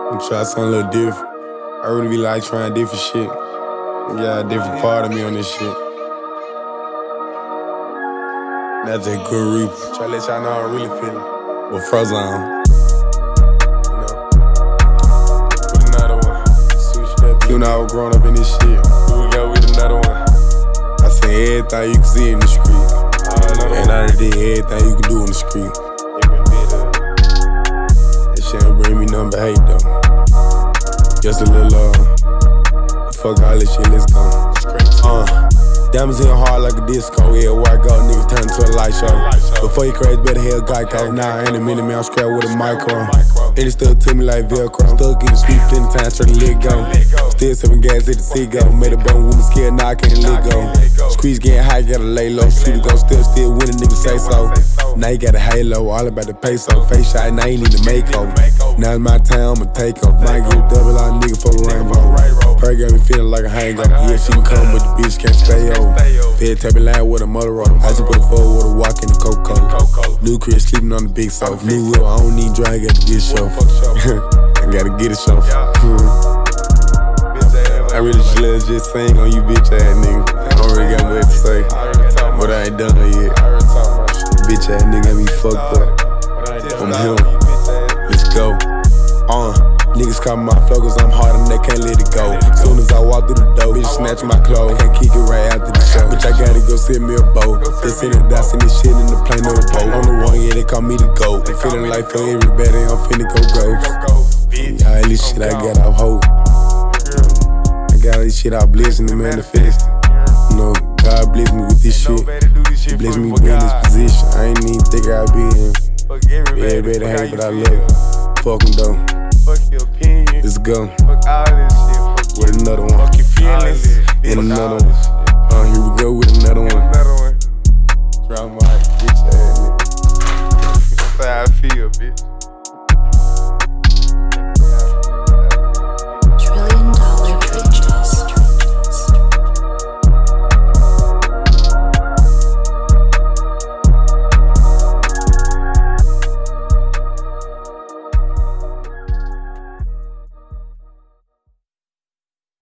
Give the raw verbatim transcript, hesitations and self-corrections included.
I'm trying something a little different. I really be like trying different shit. Yeah, a different part of me on this shit. That's a good reaper. Try to let y'all know how I'm really feeling. With Frozen on. You know. With another one. Switch that beat. You know I was growing up in this shit. Here we go with another one. I seen everything you can see in the street. All And I done did everything you can do in the street. Every bit of That shit don't bring me nothing but hate though. Just a little uh, fuck all this shit, let's go. Uh, diamonds in your heart like a disco. Yeah, white gold niggas turn to a light show. Before you crash, better hell Geico. Now in a minute, man, I'm scrapped with a micro. And it stuck to me like Velcro. Stuck in the street plenty times, try to let go. Still sipping gas at the seagull. Made a bone woman scared, now I can't let go. Squeeze getting high, gotta lay low. Shooter go still, still winning, nigga say so. Now you got a halo, all about the peso. Face shot, now you need to make over. Now it's my time, I'ma take over. Might get a double out, nigga, for the rainbow. Pray got me feeling like a hangover. Yeah, she can come, but the bitch can't stay over. Fed tapping line with a Motorola. I just put a forward with a walk in the Coca-Cola. New crib sleeping on the big sofa. New wheel, I don't need drag, got to get a show. I gotta get a show. I really just let just sing on you bitch ass nigga. I don't really got much to say, but I ain't done it yet. Bitch ass nigga got me fucked up. I'm him. Let's go. Uh, niggas call me my flow cause I'm hard and they can't let it go. Soon as I walk through the door, bitch snatch my clothes. Can't kick it right after the show. Bitch, I gotta go sit me a boat. Just in the dots and this shit in the plane on the boat. On the one, yeah, they call me the GOAT. I'm feeling like for everybody, I'm finna go ghost. Yeah, all this shit I got off hope. I got all this shit out blessing to manifest. You know, God bless me with this shit. He bless me to be in this position. I ain't even think I'd be in. Everybody hate, but I love it. Fuck them though. Fuck your opinion. Let's go. Fuck all this shit. Fuck with another one. Fuck your feelings. And another one.